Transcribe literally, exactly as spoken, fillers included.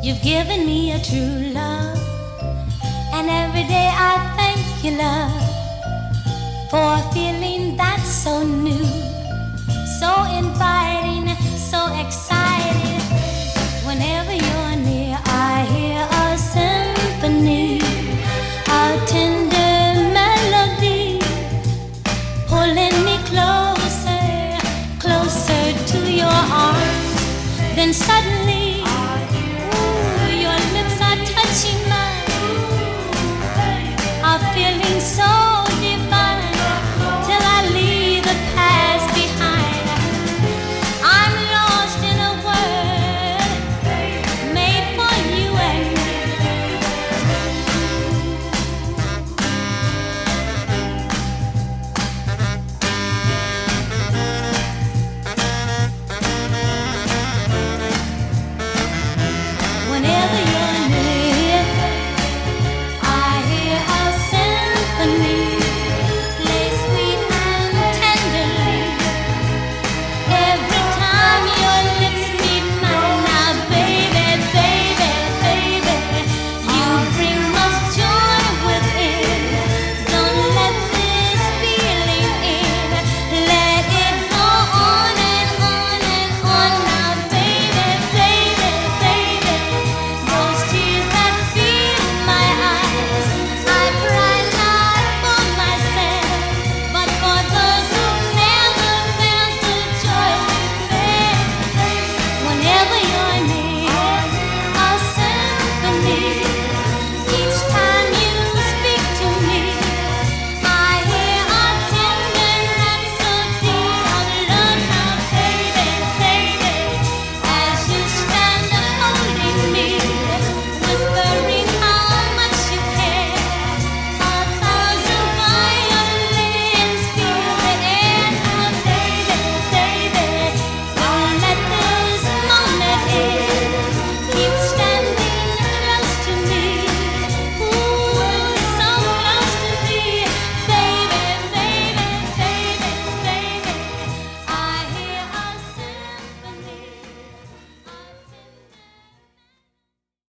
You've given me a true love, and every day I thank you, love, for a feeling that's so new, so inviting, so exciting. Whenever you're near, I hear a symphony, a tender melody, pulling me closer, closer to your arms. Then suddenly